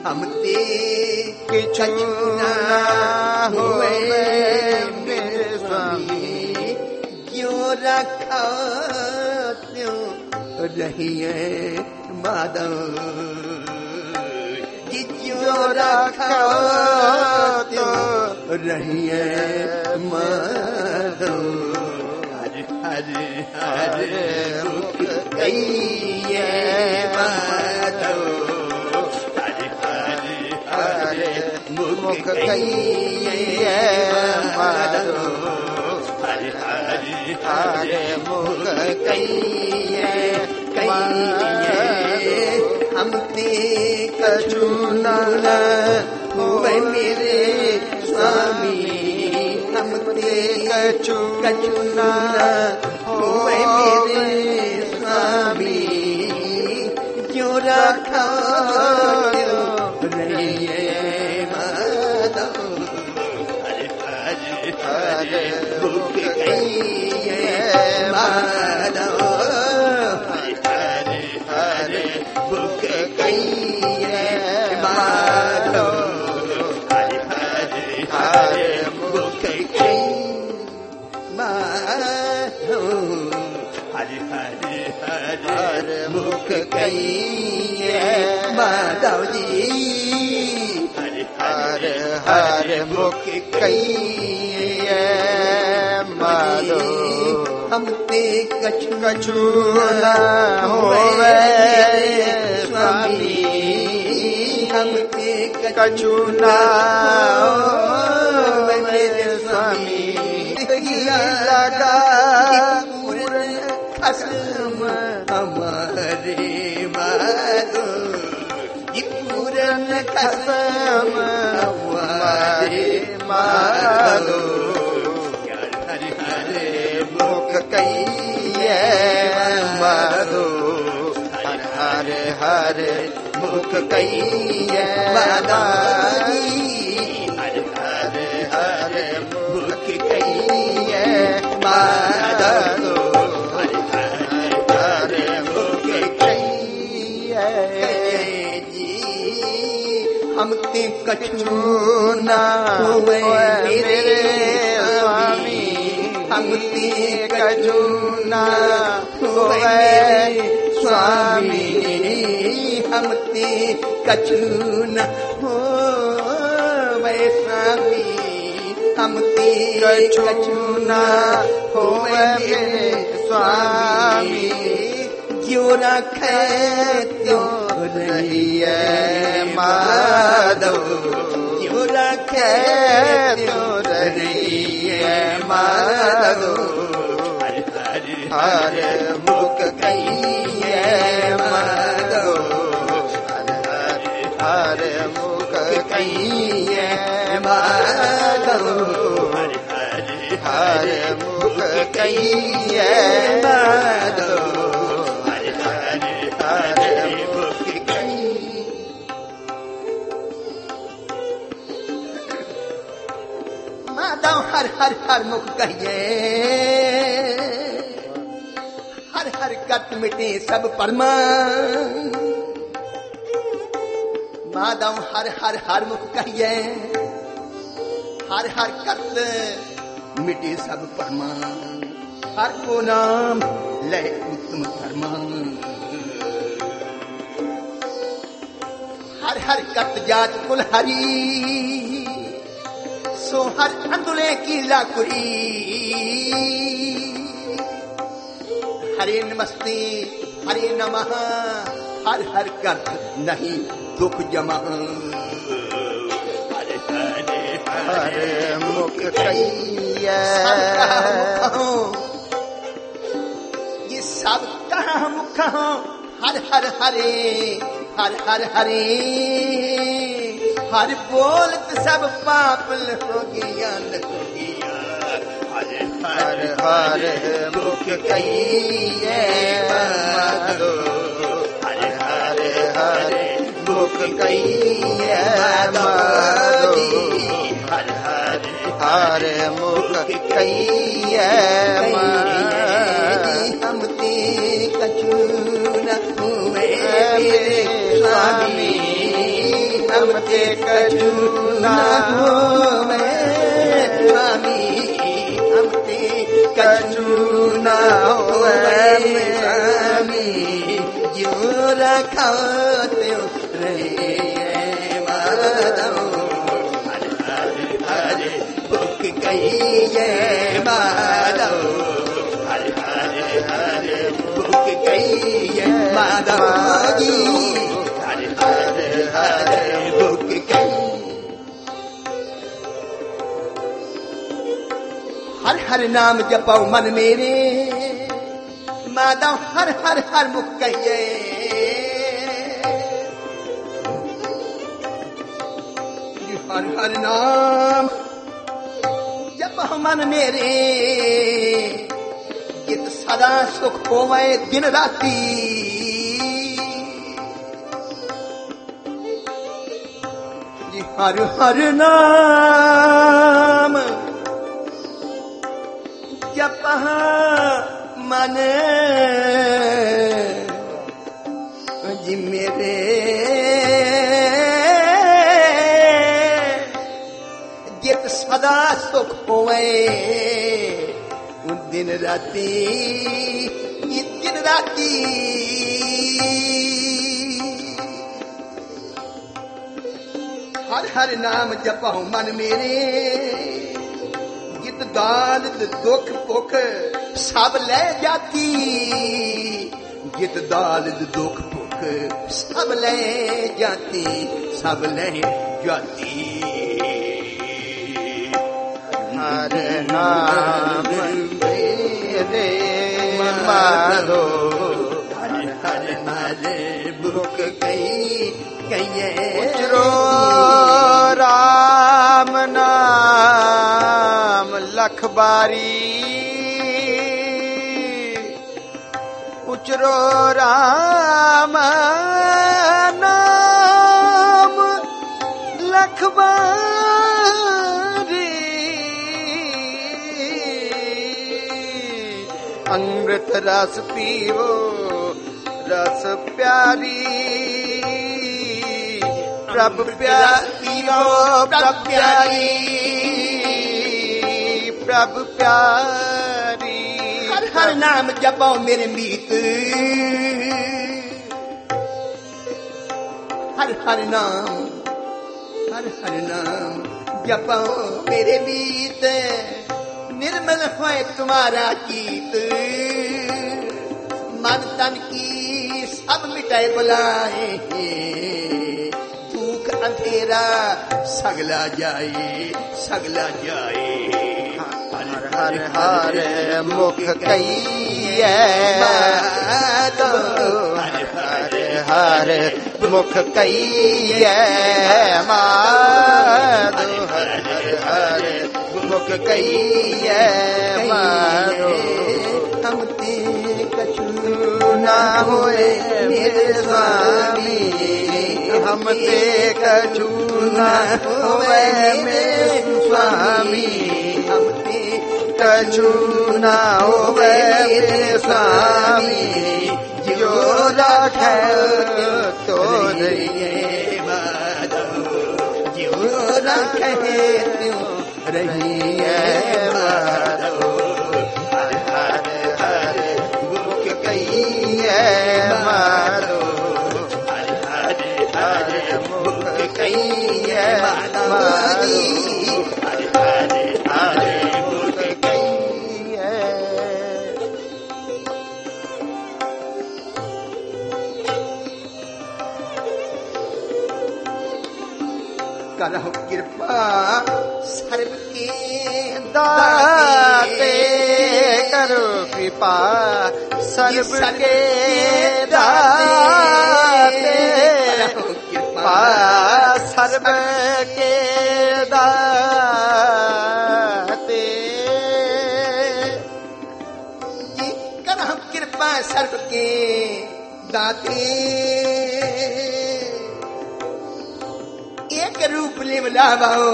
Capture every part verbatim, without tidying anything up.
हम ते किछु ना हुए मेरे स्वामी, जो रखा त्यों रहिए माधव, जो रखा त्यों रहिए माधव। हरे हरे हरे मुख कहिए माधव, हरे हरे हरे मुख कहिए माधव, हरे हरे हरे मुख कहिए कहिए। हम ते कछु ना हुए मेरे स्वामी, हम ते कछु कछु ना हुए मेरे स्वामी, जो रखा रहिए माधव। हरे हरे हरे मुख कहिए माधव, हरे हरे हरे मुख कहिए माधव, हरे हरे हरे मुख कहिए माधव, हरे हरे हरे मुख कहिए माधव जी, हरे हरे हरे मुख कहिए माधव। हम ते कछु कछु ना होवे स्वामी, हम ते कछु ना होवे मेरे स्वामी, लगा पूर्ण खसम हमारे माधव, पूर्ण खसम हमारे माधव। हरे हरे मुख कहिए माधव, हरे हरे हरे मुख कहिए माधव, हरे हरे हरे मुख कहिए माधव, हरे हरे हरे मुख कहिए जी। हम ते कछु ना हुए मेरे स्वामी, हम ते कछु ना हुए स्वामी, हम ते कछु न होवे स्वामी, हम ते कछु न होवे मेरे स्वामी, जो रखे त्यों रहिए माधव, जो रखे त्यों रहिए माधव। हरे हरे हरे मुख कहिए माधव, हरे हरे हरे मुख कहिए माधव, हरे हरे हरे मुख कहिए माधव, हरे हरे हरे मुख कहिए। माधव हर हर हर मुख कहिए, हर हर कट मिटे सब परमा, माधव हर हर हर मुख कहिए, हर हर कट मिटे सब परमा, हर को नाम ले उत्तम धर्मा, हर हर कट जात कुल हरी, सो हर अंदुले की लाकुरी, हरे नमस्ते हरे नमः, हर हर कट नहीं दुख जमा। हरे हरे हरे मुख कहिए, ये सब कहाँ मुख हो, हर हर हरे हर हर हरे, हर बोलत सब पाप हो गया न हो गया। हरे हरे हरे मुख कहिए माधव, हरे हरे हरे मुख कहिए माधव, हरे हरे हरे मुख कहिए माधव। हम ते कछु न हुए मेरे स्वामी, हम हम ते कछु ना होवे स्वामी हम ते कछु ना होवे स्वामी जो रखो त्यो रहे माधव हरे हरे हरे भूख गई है माधव हरे हरे हरे भूख गई है माधव जी हरे हरे हरे भूख गई हर हर नाम जपो मन मेरे माधव हर हर हर मुख कहिए हर हर नाम जपो मन मेरे जित सदा सुख होवे दिन राती जी हर हर नाम जप मन जी मेरे जित सदा सुख होवे दिन राती दिन राती हर हर नाम जपो मन मेरे जित दाल दुख भुख सब ले जाती जित दाल दुख भुख सब ले जाती सब ले जाती हर नाम मेरे माधो हर हर हरे भूख गई कहिए उचरो राम नाम लख बारी उचरो राम नाम लख बारी अमृत रस पीवो रस प्यारी प्रभ प्यारी प्रभ प्यारी प्रभ प्यारी हर हर नाम जपो मेरे मीत हर हर नाम हर हर नाम जपो मेरे मीत निर्मल होए तुम्हारा गीत मन तन की सब मिटाए बुलाए दुख अंधेरा सगला जाए सगला जाए हर हर हर मुख कहिए हर हर हर मुख कहिए माधो हर हर मुख कहिए माधो हम ते कछु ना होए मेरे स्वामी हम ते कछु ना होए मेरे स्वामी हम ते कछु ना होवे मेरे स्वामी जो रखे तो रहिए माधव जो रखे त्यों रहिए माधव हर हर हर मुख कहिए माधो हर हर हर मुख कहिए माधो हर हर हर मुख कहिए करहु कृपा सर्व के दाते करो कृपा सर्व के दाते कृपा सर्व के दाते जी करहु कृपा सर्व के दाते एक रूप ले बुलावाओ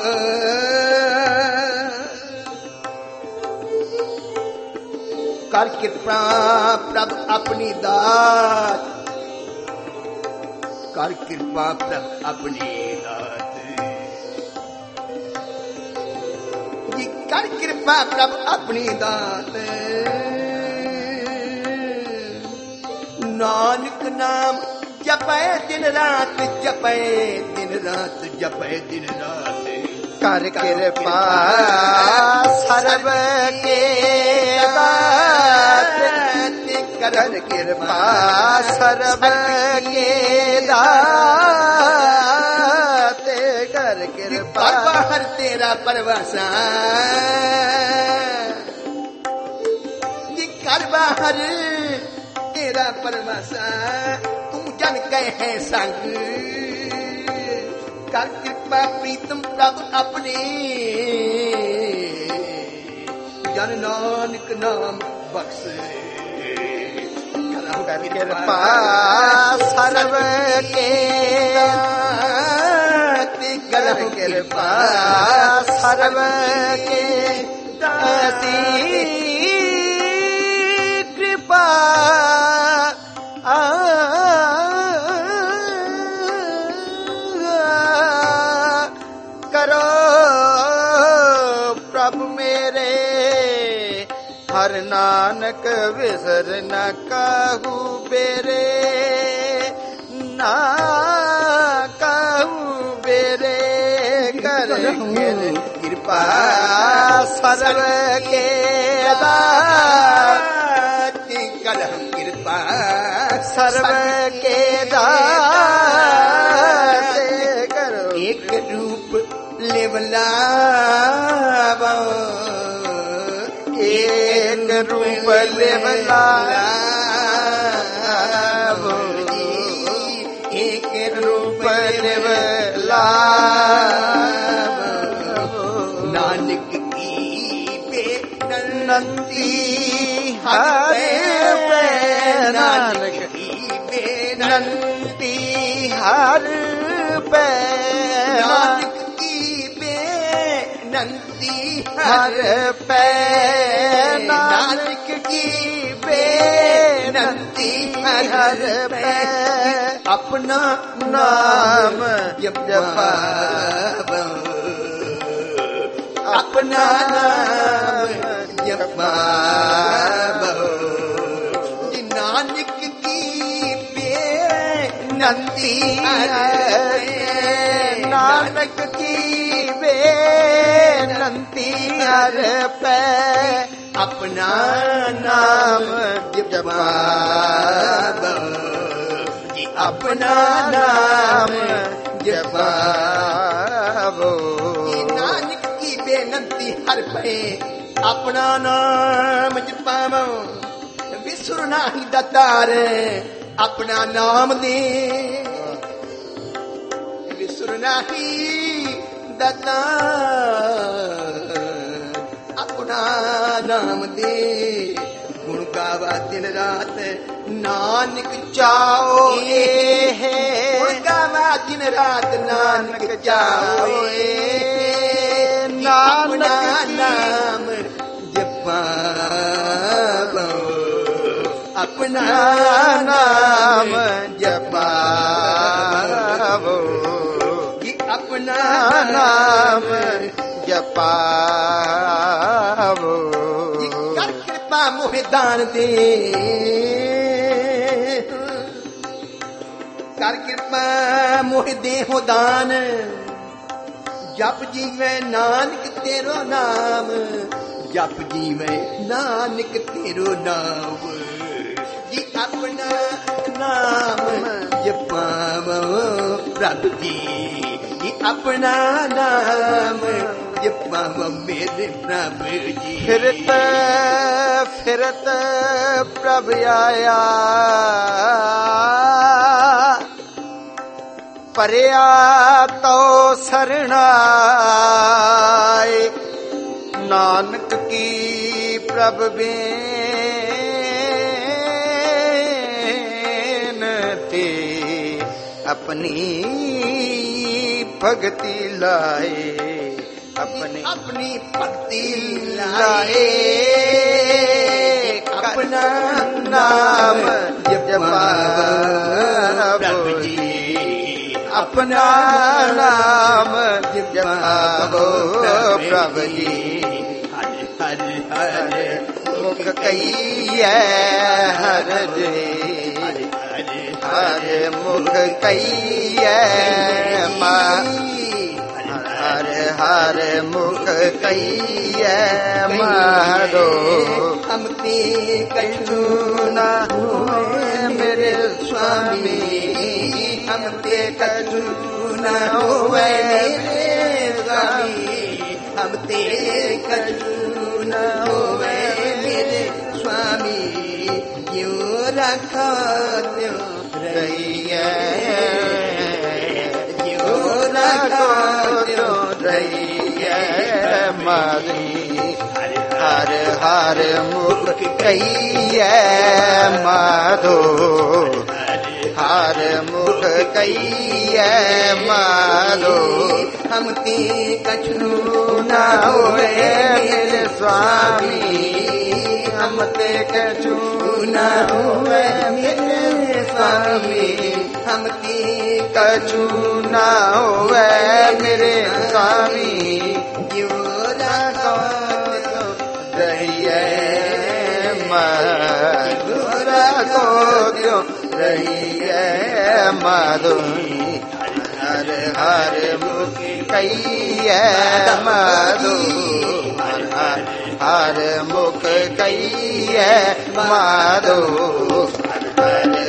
कर कृपा प्रभु अपनी दात ਕਰ ਕਿਰਪਾ ਪ੍ਰਭ ਆਪਣੀ ਦਾਤ ਜੀ, ਕਰ ਕਿਰਪਾ ਪ੍ਰਭ ਆਪਣੀ ਦਾਤ। ਨਾਨਕ ਨਾਮ ਜਪੈ ਦਿਨ ਰਾਤ, ਜਪੈ ਦਿਨ ਰਾਤ, ਜਪੈ ਦਿਨ ਰਾਤ। ਕਰ ਕਿਰਪਾ ਸਰਬ ਕੇ ਦਾਤ, ਕਰ ਕਿਰਪਾ ਸਰਬ ਕੇ ਦਾਤ, ਕਰ ਕਿਰਪਾ ਬਾਹਰ ਤੇਰਾ ਪਰਵਾਸਾ ਜੀ, ਕਰ ਬਾਹਰ ਤੇਰਾ ਪਰਵਾਸਾ, ਤੂੰ ਜਨ ਕਹੇ ਹੈ ਸੰਗ। ਕਰ ਕਿਰਪਾ ਪ੍ਰੀਤਮ ਪ੍ਰਭ ਆਪਣੇ, ਜਨ ਨਾਨਕ ਨਾਮ ਬਖਸ਼। ਕਰ ਕਿਰਪਾ ਸਰਬ ਕੇ ਦਾਤ, ਕਰ ਕਿਰਪਾ ਸਰਬ ਕੇ ਦਾਤ। ਕਿਰਪਾ ਕਰੋ ਪ੍ਰਭ ਮੇਰੇ, ਹਰ ਨਾਨਕ ਵਿਸਰ ਨ ਕਾਹੂ ਬੇਰੇ, ਨਾ ਕਾਹੂ ਬੇਰੇ। ਕਰ ਕਿਰਪਾ ਸਰਬ ਕੇ ਦਾਤ, ਕਰ ਕਿਰਪਾ ਸਰਬ ਕੇ ਦਾਤ। ਕਰੋ ਇੱਕ ਰੂਪ ਲਿਵਲਾ ਏਕ ਰੂਪ ਲਿਵਲਾ, ਏਕ ਰੂਪ ਲਿਵਲਾ। ਨਾਨਕ ਕੀ ਬੇਨੰਤੀ ਹਰ ਪੈ, ਨਾਨਕ ਕੀ ਬੇਨੰਤੀ ਹਰ ਪੈ, ਨਾਨਕ ਕੀ ਬੇਨੰਤੀ ਹਰ ਪੈ, ਨਾਨਕ ਕੀ ਬੇਨੰਤੀ ਹਰ ਪੈ। ਆਪਣਾ ਨਾਮ ਜਪਾ, ਆਪਣਾ ਨਾਮ ਜਪਾ। ਨਾਨਕ ਕੀ ਬੇਨੰਤੀ ਨਾਨਕ ਕੀ ਬੇਨੰਤੀ ਹਰ ਪੈ, ਆਪਣਾ ਨਾਮ ਜਪਾ ਜੀ, ਆਪਣਾ ਨਾਮ ਨਾਮ ਜਪਾ। ਜਪਾਵੋ। ਨਾਨਕ ਕੀ ਬੇਨੰਤੀ ਹਰ ਪਏ, ਆਪਣਾ ਨਾਮ ਜਪਾਵੋ। ਵਿਸਰ ਨਾਹੀ ਦਾਤਾਰ ਆਪਣਾ ਨਾਮ ਦੇ, ਵਿਸਰ ਨਾਹੀ ਦਾਤਾਰ ਆਪਣਾ ਨਾਮ ਦੇ। ਗੁਣ ਗਾਵਾ ਦਿਨ ਰਾਤ ਨਾਨਕ ਚਾਓ ਏ, ਗੁਣ ਗਾਵਾ ਦਿਨ ਰਾਤ ਨਾਨਕ ਚਾਓ ਏ। ਨਾਨਕ ਨਾਮ ਜਪਾਵੋ, ਆਪਣਾ ਨਾਮ ਜਪਾਵੋ ਕਿ ਆਪਣਾ ਨਾਮ ਜਪਾਵੋ। ਕਰ ਕਿਰਪਾ ਮੋਹਿ ਦਾਨ ਦੇ, ਕਰ ਕਿਰਪਾ ਮੋਹਿ ਦੇਹੁ ਦਾਨ। ਜਪ ਜੀਵੇ ਨਾਨਕ ਤੇਰੋ ਨਾਮ, ਜਪ ਜੀਵੇ ਨਾਨਕ ਤੇਰੋ ਨਾਮ। ਜੀ ਆਪਣਾ ਨਾਮ ਜਪਾਵੋ ਪ੍ਰਭ ਜੀ, ਜੀ ਆਪਣਾ ਨਾਮ ਜਪਾਵੋ ਮੇਰੇ ਪ੍ਰਭ ਜੀ। ਫਿਰਤ ਫਿਰਤ ਪ੍ਰਭ ਆਇਆ, ਪਰਿਆ ਤੋ ਸਰਣਾਏ। ਨਾਨਕ ਕੀ ਪ੍ਰਭ ਬੇਨਤੀ, ਆਪਣੀ ਭਗਤੀ ਲਾਏ, ਆਪਣੀ ਆਪਣੀ ਭਗਤੀ ਲਾਏ। ਆਪਣਾ ਨਾਮ ਜਪਾਵੋ ਪ੍ਰਭ ਜੀ, अपना नाम जपावो प्रभु जी। हरे हरे हरे मुख कहिए हर जी, हरे मुख कहिए हरे हरे मुख कहिए मारो। हम ते कछु न होए मेरे स्वामी, हम ते कछु न होए मेरे स्वामी, हम ते कछु न होए मेरे स्वामी। क्यों रखो त्यों रहिए, क्यों रखो त्यों रहिए मारी। हर हर मुख कहिए माधो, हर मुख कहिए माधो। हम ते कछु न होए मेरे स्वामी, हम ते कछु न होए मेरे स्वामी, हम ते कछु न होए मेरे स्वामी। क्यों रखो रहिए मधुरा को त्यों रहिए माधो। हर हर मुख कहिए माधो, हर हर मुख कहिए माधो। हर